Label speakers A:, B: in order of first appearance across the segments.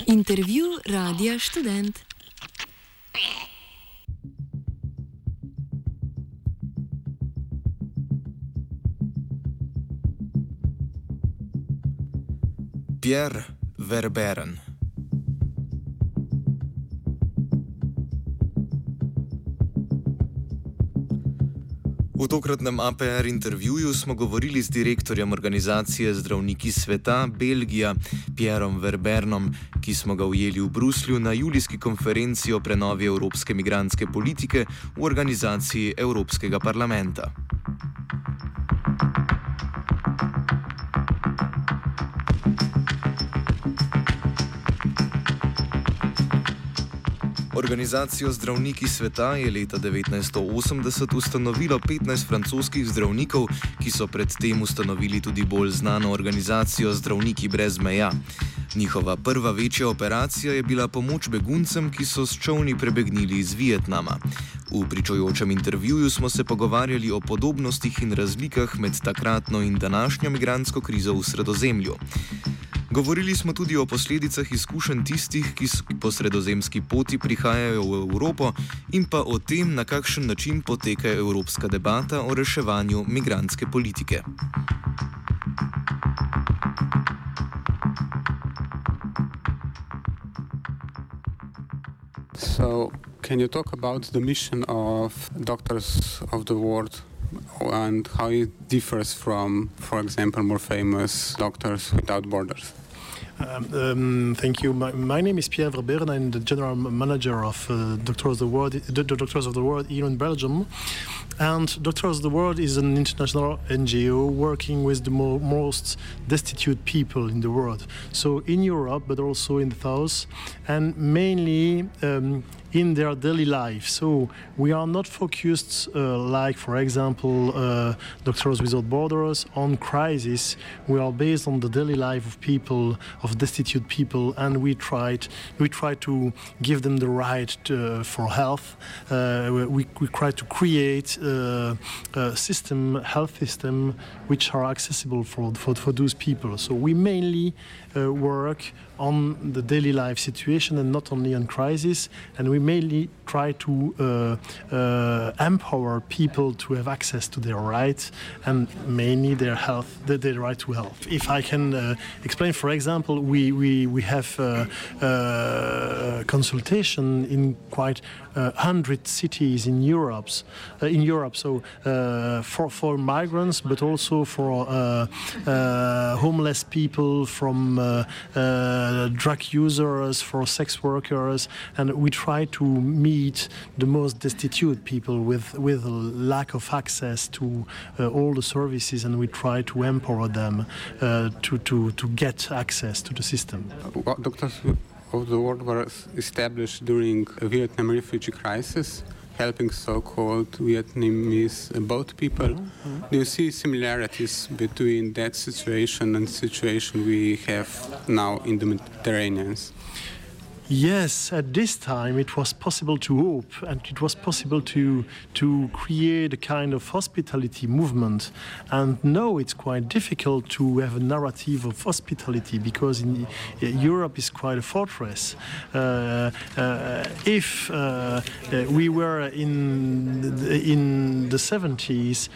A: Intervju Radia Študent.
B: Pierre Verberen. V tokratnem APR intervjuju smo govorili z direktorjem organizacije Zdravniki sveta Belgija, Pierrom Verbernom, ki smo ga ujeli v Bruslju na julijski konferenci o prenovi evropske migrantske politike v organizaciji Evropskega parlamenta. Organizacijo Zdravniki sveta je leta 1980 ustanovilo 15 francoskih zdravnikov, ki so predtem ustanovili tudi bolj znano organizacijo Zdravniki brez meja. Njihova prva večja operacija je bila pomoč beguncem, ki so s čolni prebegnili iz Vietnama. V pričujočem intervjuju smo se pogovarjali o podobnostih in razlikah med takratno in današnjo migrantsko krizo v Sredozemlju. Govorili smo tudi o posledicah izkušenj tistih, ki po sredozemski poti prihajajo v Evropo, in pa o tem, na kakšen način poteka evropska debata o reševanju migrantske politike.
C: So, can you talk about the mission of Doctors of the World and how it differs from, for example, more famous Doctors Without Borders?
D: Thank you. My name is Pierre Verberen. I'm the general manager of Doctors of the World here in Belgium. And Doctors of the World is an international NGO working with the most destitute people in the world. So in Europe, but also in the South, and mainly in their daily life. So we are not focused, like, for example, Doctors Without Borders, on crisis. We are based on the daily life of people, of destitute people, and we try to give them the right for health. We try to create a health system, which are accessible for those people. So we mainly work on the daily life situation and not only on crisis, and we mainly try to empower people to have access to their rights and mainly their health, their right to health. If I can explain, for example, we have consultation in quite 100 cities in Europe. So for migrants, but also for homeless people, from drug users, for sex workers, and we try to meet the most destitute people with lack of access to all the services, and we try to empower them to get access to the system.
C: Doctors of the World were established during a Vietnam refugee crisis, helping so-called Vietnamese boat people. Do you see similarities between that situation and the situation we have now in the Mediterranean?
D: Yes, at this time it was possible to hope, and it was possible to create a kind of hospitality movement. And now it's quite difficult to have a narrative of hospitality, because Europe is quite a fortress. If we were in the 70s,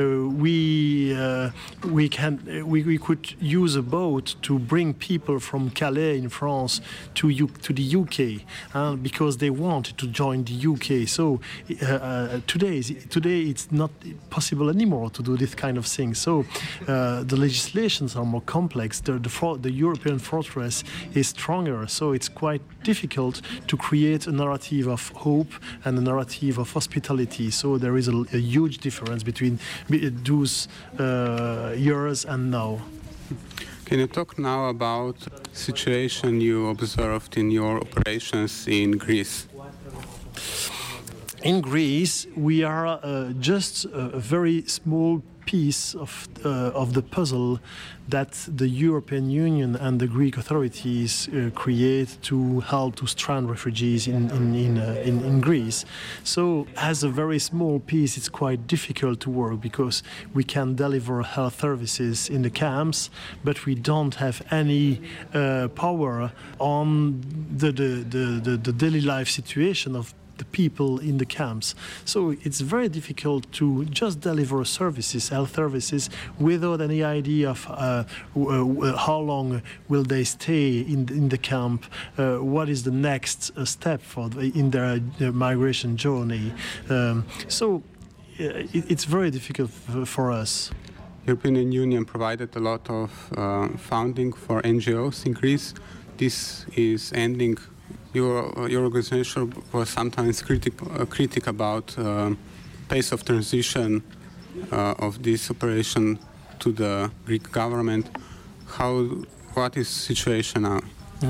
D: we could use a boat to bring people from Calais in France to the UK, because they wanted to join the UK. So today it's not possible anymore to do this kind of thing. So the legislations are more complex. The European fortress is stronger. So it's quite difficult to create a narrative of hope and a narrative of hospitality. So there is a huge difference between those years and now.
C: Can you talk now about the situation you observed in your operations in Greece?
D: in Greece, we are just a very small piece of the puzzle that the European Union and the Greek authorities create to help to strand refugees in Greece. So, as a very small piece, it's quite difficult to work because we can deliver health services in the camps, but we don't have any power on the daily life situation of the people in the camps. So it's very difficult to just deliver services, health services, without any idea of how long will they stay in the camp, what is the next step in their migration journey. So it's very difficult for us.
C: European Union provided a lot of funding for NGOs in Greece. This is ending. Your organization was sometimes critic about pace of transition of this operation to the Greek government. What is the situation now?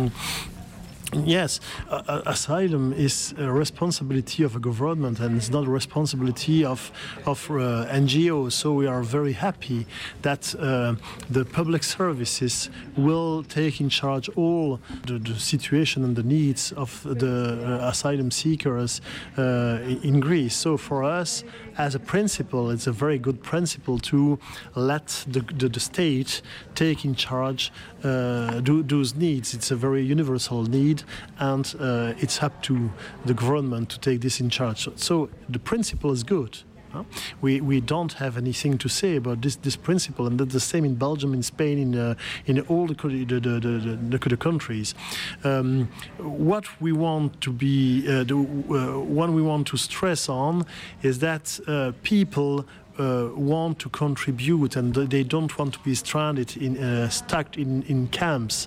D: Yes, asylum is a responsibility of a government, and it's not a responsibility of NGOs. So we are very happy that the public services will take in charge all the situation and the needs of the asylum seekers in Greece. So for us, as a principle, it's a very good principle to let the state take in charge those needs. It's a very universal need, and it's up to the government to take this in charge. So the principle is good. We don't have anything to say about this principle, and that's the same in Belgium, in Spain, in all the countries. What we want to be, one we want to stress on is that people want to contribute, and they don't want to be stranded stuck in camps.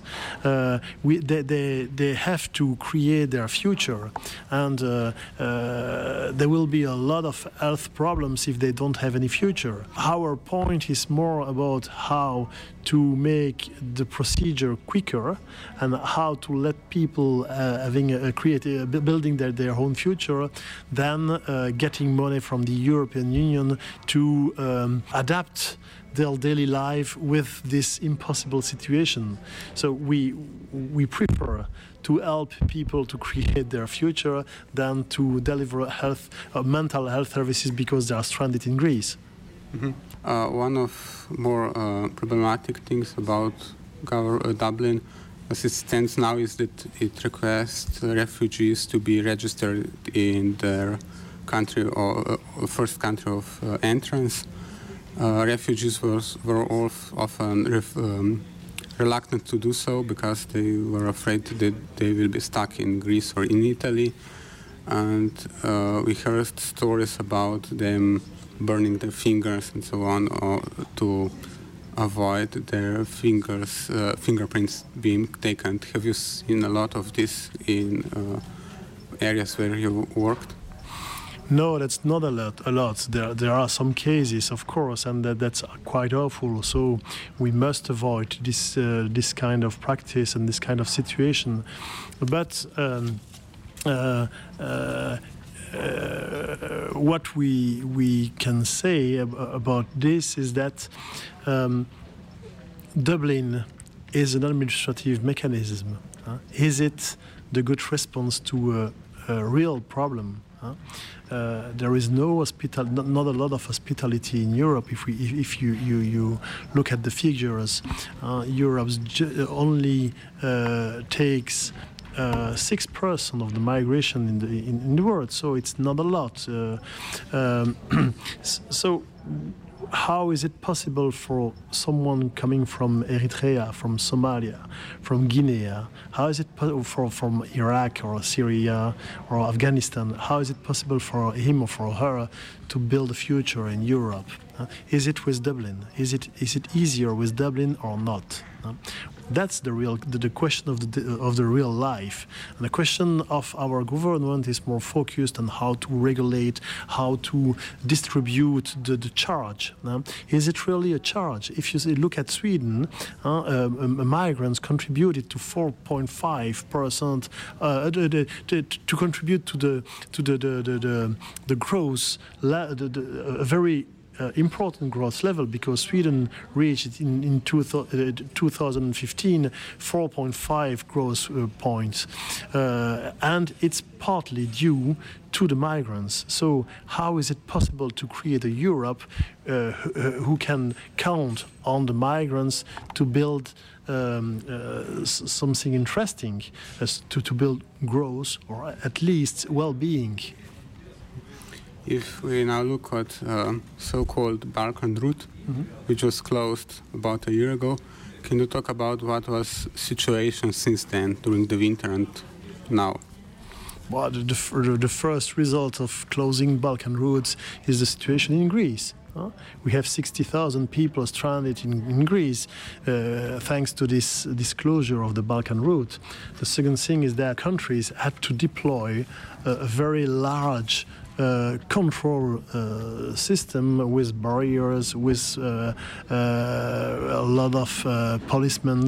D: They have to create their future, and there will be a lot of health problems if they don't have any future. Our point is more about how to make the procedure quicker and how to let people building their own future than getting money from the European Union to adapt their daily life with this impossible situation. So we prefer to help people to create their future than to deliver mental health services because they are stranded in Greece.
C: Mm-hmm. One of more problematic things about Dublin, as it stands now, is that it requests refugees to be registered in their country or first country of entrance. Refugees were often reluctant to do so because they were afraid that they will be stuck in Greece or in Italy. And we heard stories about them burning their fingers and so on, to avoid their fingerprints being taken. Have you seen a lot of this in areas where you worked?
D: No, that's not a lot. There are some cases, of course, and that's quite awful. So we must avoid this kind of practice and this kind of situation. But what we can say about this is that Dublin is an administrative mechanism. Is it the good response to a real problem? There is not a lot of hospitality in Europe. If you look at the figures, Europe only takes 6% of the migration in the world, so it's not a lot. So how is it possible for someone coming from Eritrea, from Somalia, from Guinea? How is it from Iraq or Syria or Afghanistan? How is it possible for him or for her to build a future in Europe? Is it with Dublin? Is it easier with Dublin or not? That's the question of the real life. And the question of our government is more focused on how to regulate, how to distribute the charge. Is it really a charge? If you look at Sweden, migrants contributed to 4.5% to contribute to the growth, a very important growth level, because Sweden reached in 2015 4.5 growth points, and it's partly due to the migrants. So how is it possible to create a Europe who can count on the migrants to build something interesting, to build growth or at least well-being?
C: If we now look at so-called Balkan route, which was closed about a year ago, can you talk about what was situation since then, during the winter and now?
D: Well, the first result of closing Balkan routes is the situation in Greece. We have 60,000 people stranded in Greece thanks to this closure of the Balkan route. The second thing is that countries had to deploy a very large control system with barriers, with a lot of policemen,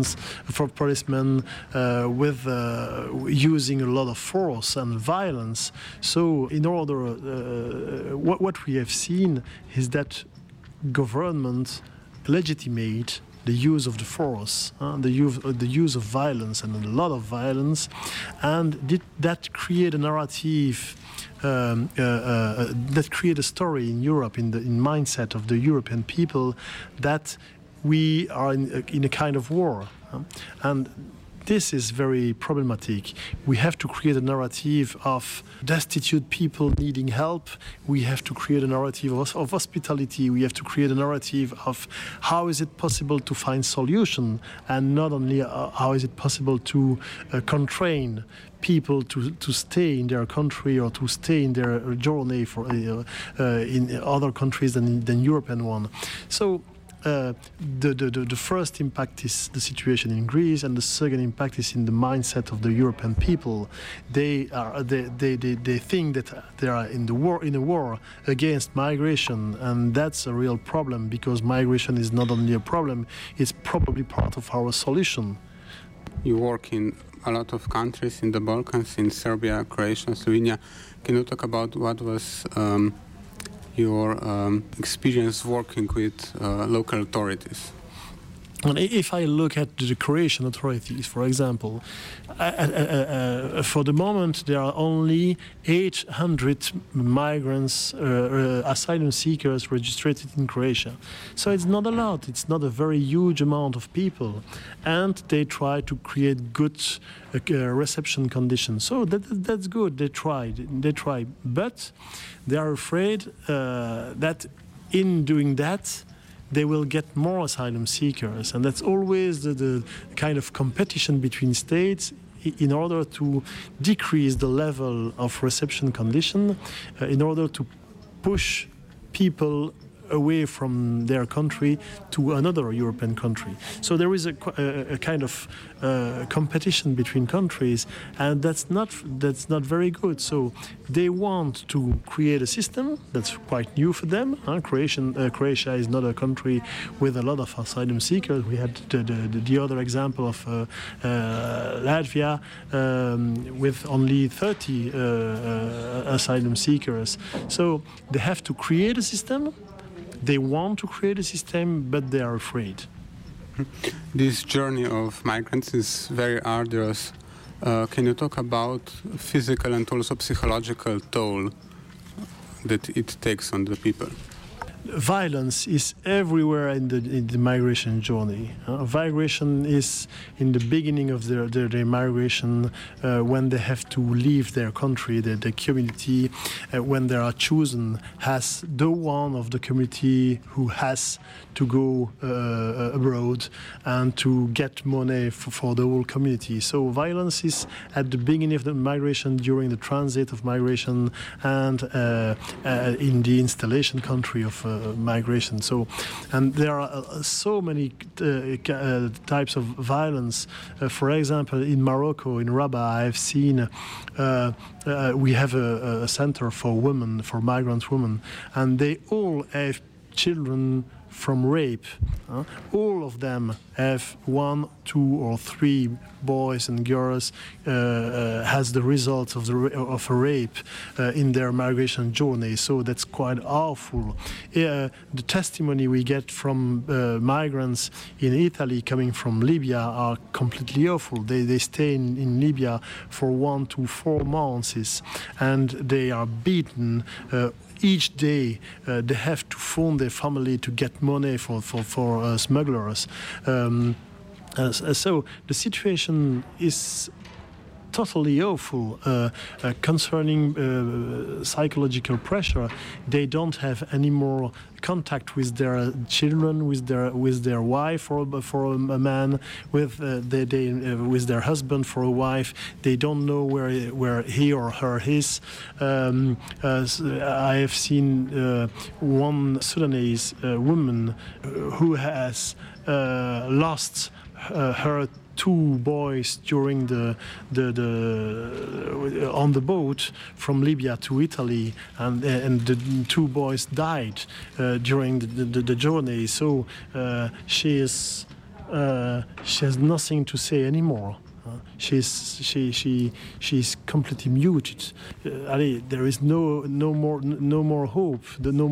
D: with using a lot of force and violence. So in order, what we have seen is that government legitimate the use of the force, the use of violence, and a lot of violence, and that create a narrative, that create a story in Europe, in mindset of the European people, that we are in a kind of war, and this is very problematic. We have to create a narrative of destitute people needing help. We have to create a narrative of hospitality. We have to create a narrative of how is it possible to find solution, and not only how is it possible to constrain people to stay in their country or to stay in their journey for in other countries than European one. So the first impact is the situation in Greece, and the second impact is in the mindset of the European people. They think that they are in a war against migration, and that's a real problem, because migration is not only a problem; it's probably part of our solution.
C: You work in a lot of countries in the Balkans, in Serbia, Croatia, Slovenia. Can you talk about what was your experience working with local authorities?
D: And if I look at the Croatian authorities, for example, for the moment there are only 800 migrants, asylum seekers registered in Croatia. So it's not a lot, it's not a very huge amount of people. And they try to create good reception conditions. So that's good, they try. But they are afraid that in doing that, they will get more asylum seekers, and that's always the kind of competition between states in order to decrease the level of reception condition, in order to push people away from their country to another European country. So there is a kind of competition between countries, and that's not very good. So they want to create a system that's quite new for them. Croatia is not a country with a lot of asylum seekers. We had the other example of Latvia with only 30 asylum seekers. So they have to create a system. They want to create a system, but they are afraid.
C: This journey of migrants is very arduous. Can you talk about physical and also psychological toll that it takes on the people?
D: Violence is everywhere in the migration journey. Migration is in the beginning of their migration, when they have to leave their country, their community, when they are chosen as the one of the community who has to go abroad and to get money for the whole community. So violence is at the beginning of the migration, during the transit of migration, and in the installation country of migration. So, and there are so many types of violence. For example, in Morocco, in Rabat, I've seen we have a center for women, for migrant women, and they all have children from rape. All of them have 1, 2, or 3 boys and girls has the results of a rape in their migration journey. So that's quite awful. The testimony we get from migrants in Italy coming from Libya are completely awful. They stay in Libya for 1 to 4 months, and they are beaten. Each day they have to phone their family to get money for smugglers. So the situation is totally awful concerning psychological pressure. They don't have any more contact with their children, with their wife, or for a man, with their husband, for a wife. They don't know where he or her is. I have seen one Sudanese woman who has lost her 2 boys during on the boat from Libya to Italy, and the 2 boys died during the journey. So she has nothing to say anymore. She's completely muted. There is no more hope.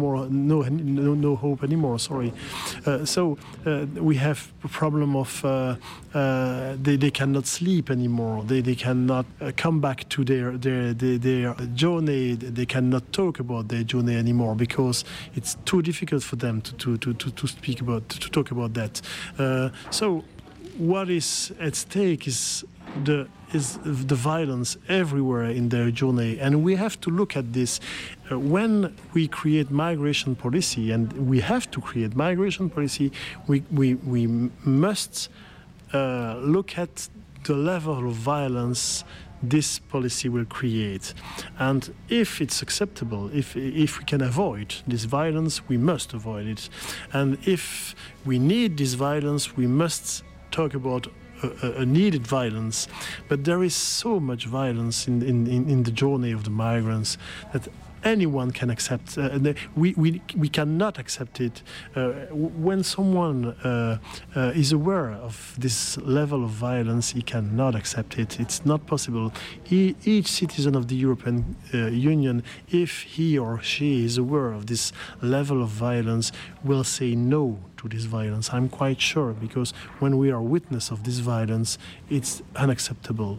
D: No hope anymore. Sorry. So we have a problem of they cannot sleep anymore. They cannot come back to their journey. They cannot talk about their journey anymore because it's too difficult for them to talk about that. So what is at stake is the violence everywhere in their journey, and we have to look at this when we create migration policy, and we have to create migration policy. We must look at the level of violence this policy will create, and if it's acceptable, if we can avoid this violence, we must avoid it, and if we need this violence, we must talk about a needed violence. But there is so much violence in the journey of the migrants that anyone can accept. We cannot accept it. When someone is aware of this level of violence, he cannot accept it. It's not possible. Each citizen of the European Union, if he or she is aware of this level of violence, will say no to this violence. I'm quite sure, because when we are witness of this violence, it's unacceptable.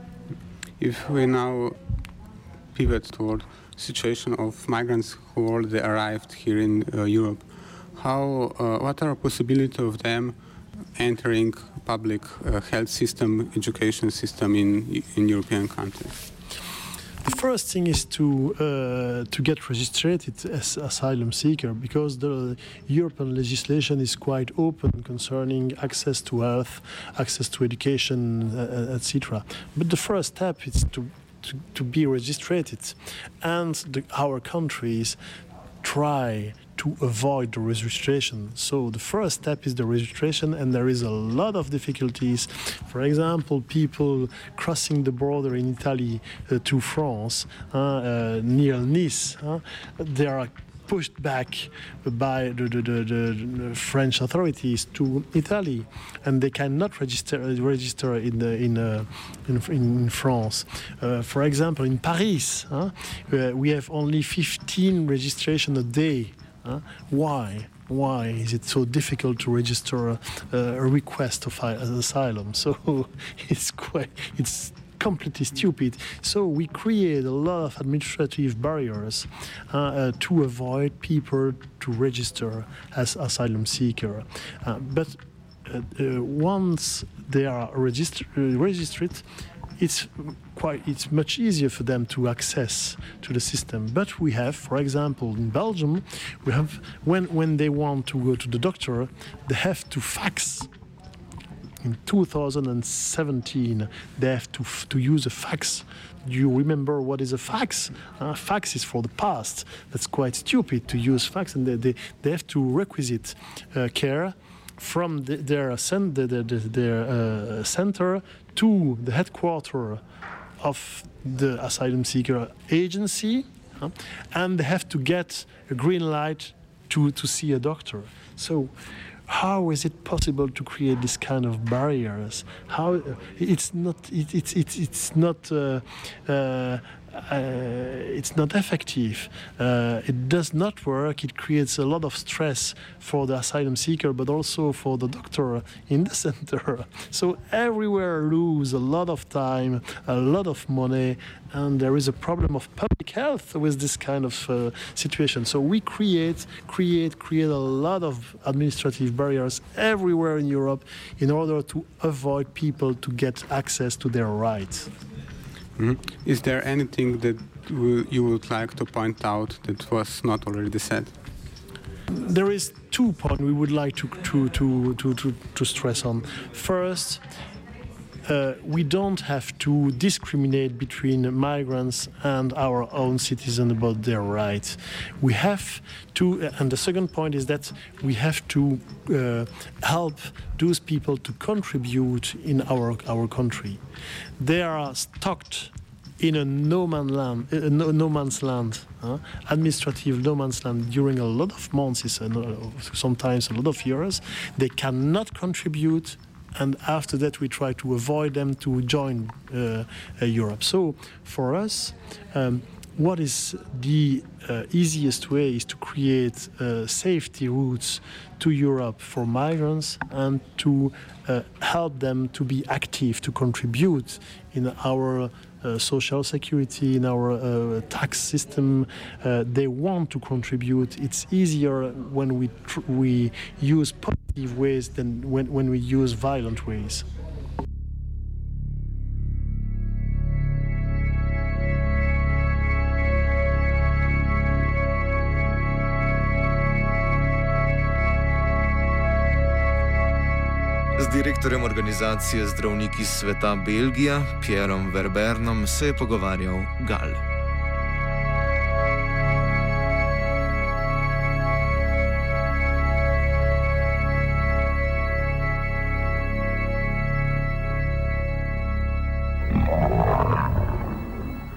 C: If we now pivot toward situation of migrants who already arrived here in Europe, what are the possibilities of them entering public health system, education system in European countries?
D: The first thing is to get registered as asylum seeker, because the European legislation is quite open concerning access to health, access to education, etc. But the first step is to be registered, and our countries try to avoid the registration. So the first step is the registration, and there is a lot of difficulties. For example, people crossing the border in Italy to France, near Nice, they are pushed back by the French authorities to Italy, and they cannot register in France. For example, in Paris, we have only 15 registrations a day. Why? Why is it so difficult to register a request of asylum? So it's completely stupid. So we create a lot of administrative barriers to avoid people to register as asylum seeker. But once they are registered, it's much easier for them to access to the system. But we have, for example, in Belgium, we have when they want to go to the doctor, they have to fax in 2017 they have to use a fax. Do you remember what is a fax? Fax is for the past. That's quite stupid to use fax, and they have to requisite care from their center to the headquarters of the asylum seeker agency, and they have to get a green light to see a doctor. So how is it possible to create this kind of barriers? How it's not effective. It does not work. It creates a lot of stress for the asylum seeker, but also for the doctor in the center. So everywhere lose a lot of time, a lot of money, and there is a problem of public health with this kind of situation. So we create a lot of administrative barriers everywhere in Europe in order to avoid people to get access to their rights.
C: Mm-hmm. Is there anything that you would like to point out that was not already said?
D: There is 2 points we would like to stress on. First, we don't have to discriminate between migrants and our own citizens about their rights. We have to, and the second point is that we have to help those people to contribute in our country. They are stuck in a no man's land, administrative no man's land during a lot of months, sometimes a lot of years. They cannot contribute, and after that we try to avoid them to join Europe. So for us, what is the easiest way is to create safety routes to Europe for migrants and to help them to be active, to contribute in our social security, in our tax system. They want to contribute. It's easier when we use positive ways than when we use violent ways.
B: Z direktorjem organizacije Zdravniki sveta Belgija, Pierrom Verbernom, se je pogovarjal Gal.